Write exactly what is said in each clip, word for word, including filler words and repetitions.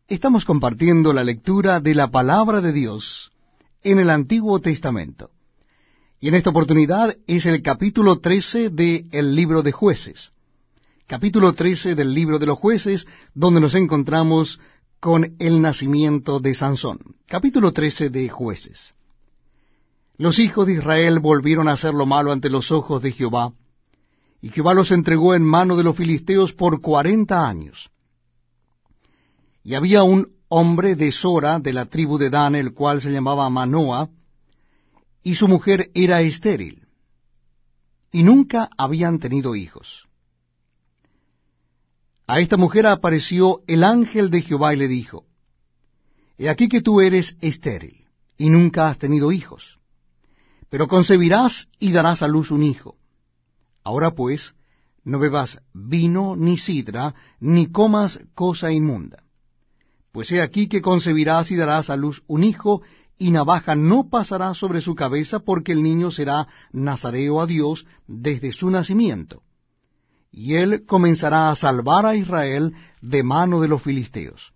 Estamos compartiendo la lectura de la Palabra de Dios en el Antiguo Testamento. Y en esta oportunidad es el capítulo trece del libro de Jueces. Capítulo trece del libro de los Jueces, donde nos encontramos con el nacimiento de Sansón. Capítulo trece de Jueces. Los hijos de Israel volvieron a hacer lo malo ante los ojos de Jehová, y Jehová los entregó en mano de los filisteos por cuarenta años. Y había un hombre de Sora, de la tribu de Dan, el cual se llamaba Manoa, y su mujer era estéril, y nunca habían tenido hijos. A esta mujer apareció el ángel de Jehová y le dijo, He aquí que tú eres estéril, y nunca has tenido hijos, pero concebirás y darás a luz un hijo. Ahora pues, no bebas vino ni sidra, ni comas cosa inmunda. Pues he aquí que concebirás y darás a luz un hijo, y navaja no pasará sobre su cabeza, porque el niño será nazareo a Dios desde su nacimiento. Y él comenzará a salvar a Israel de mano de los filisteos.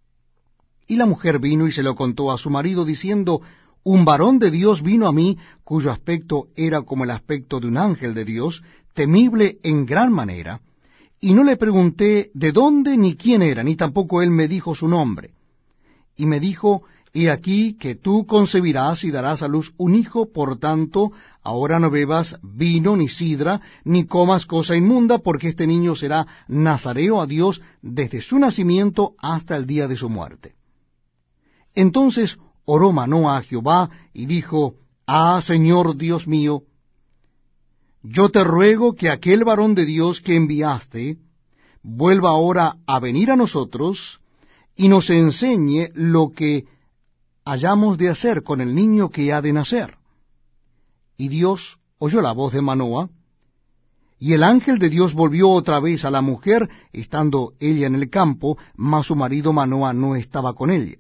Y la mujer vino y se lo contó a su marido, diciendo, Un varón de Dios vino a mí, cuyo aspecto era como el aspecto de un ángel de Dios, temible en gran manera, y no le pregunté de dónde ni quién era, ni tampoco él me dijo su nombre. Y me dijo, He aquí que tú concebirás y darás a luz un hijo, por tanto, ahora no bebas vino ni sidra, ni comas cosa inmunda, porque este niño será nazareo a Dios desde su nacimiento hasta el día de su muerte. Entonces oró Manoa a Jehová, y dijo, Ah, Señor Dios mío, yo te ruego que aquel varón de Dios que enviaste vuelva ahora a venir a nosotros, y nos enseñe lo que hayamos de hacer con el niño que ha de nacer. Y Dios oyó la voz de Manoa, y el ángel de Dios volvió otra vez a la mujer, estando ella en el campo, mas su marido Manoa no estaba con ella.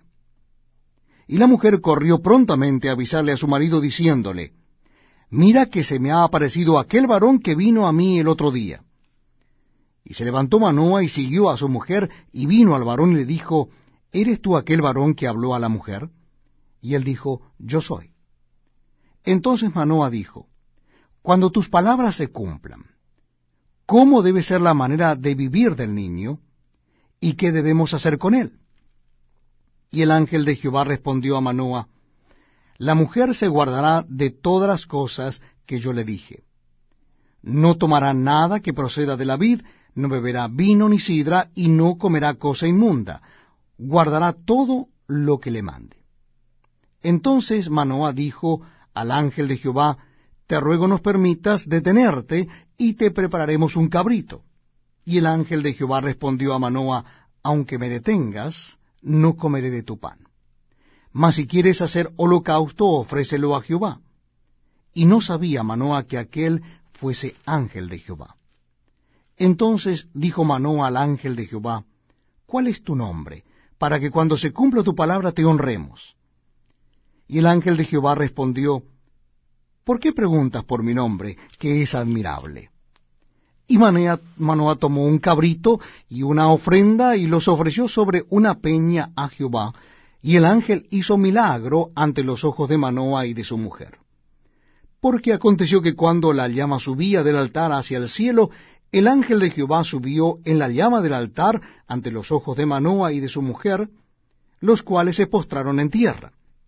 Y la mujer corrió prontamente a avisarle a su marido, diciéndole, Mira que se me ha aparecido aquel varón que vino a mí el otro día. Y se levantó Manoa y siguió a su mujer, y vino al varón y le dijo, ¿Eres tú aquel varón que habló a la mujer? Y él dijo, Yo soy. Entonces Manoa dijo, Cuando tus palabras se cumplan, ¿cómo debe ser la manera de vivir del niño? ¿Y qué debemos hacer con él? Y el ángel de Jehová respondió a Manoa, La mujer se guardará de todas las cosas que yo le dije. No tomará nada que proceda de la vid, no beberá vino ni sidra, y no comerá cosa inmunda. Guardará todo lo que le mande. Entonces Manoa dijo al ángel de Jehová, Te ruego nos permitas detenerte, y te prepararemos un cabrito. Y el ángel de Jehová respondió a Manoa, Aunque me detengas, no comeré de tu pan. Mas si quieres hacer holocausto, ofrécelo a Jehová. Y no sabía Manoa que aquel fuese ángel de Jehová. Entonces dijo Manoa al ángel de Jehová, ¿Cuál es tu nombre? Para que cuando se cumpla tu palabra te honremos. Y el ángel de Jehová respondió, ¿Por qué preguntas por mi nombre, que es admirable? Y Manoa, Manoa tomó un cabrito y una ofrenda, y los ofreció sobre una peña a Jehová, y el ángel hizo milagro ante los ojos de Manoa y de su mujer. Porque aconteció que cuando la llama subía del altar hacia el cielo, el ángel de Jehová subió en la llama del altar ante los ojos de Manoa y de su mujer, los cuales se postraron en tierra.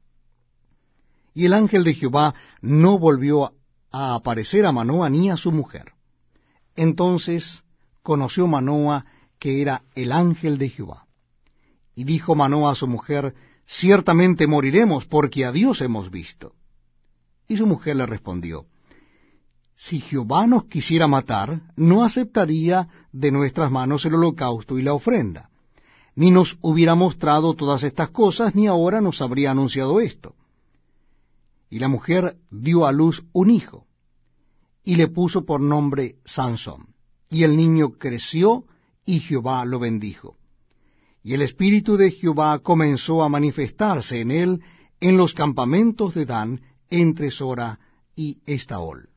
Y el ángel de Jehová no volvió a aparecer a Manoa ni a su mujer. Entonces conoció Manoa que era el ángel de Jehová. Y dijo Manoa a su mujer, Ciertamente moriremos, porque a Dios hemos visto. Y su mujer le respondió, Si Jehová nos quisiera matar, no aceptaría de nuestras manos el holocausto y la ofrenda, ni nos hubiera mostrado todas estas cosas, ni ahora nos habría anunciado esto. Y la mujer dio a luz un hijo, y le puso por nombre Sansón. Y el niño creció, y Jehová lo bendijo. Y el espíritu de Jehová comenzó a manifestarse en él en los campamentos de Dan, entre Sora y Estaol.